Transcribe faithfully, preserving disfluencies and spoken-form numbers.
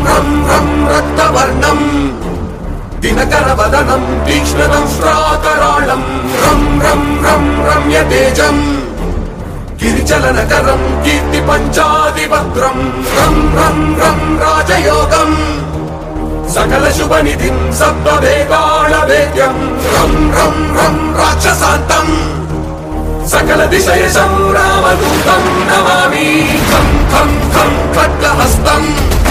रं रं रक्तवर्णं दिनकर वदनं तीक्ष्णं श्राकराळं रं रं रं रम्यतेजं गिरिचलनकरं कीर्तिपञ्चादिवक्त्रं रं रं रं राजयोगं सकल शुभनिधिं सप्तवेगाळवेद्यं रं रं रं राक्षसान्तं सकल दिशयशं रामदूतं नमामि खं खं खं खड्गहस्तम्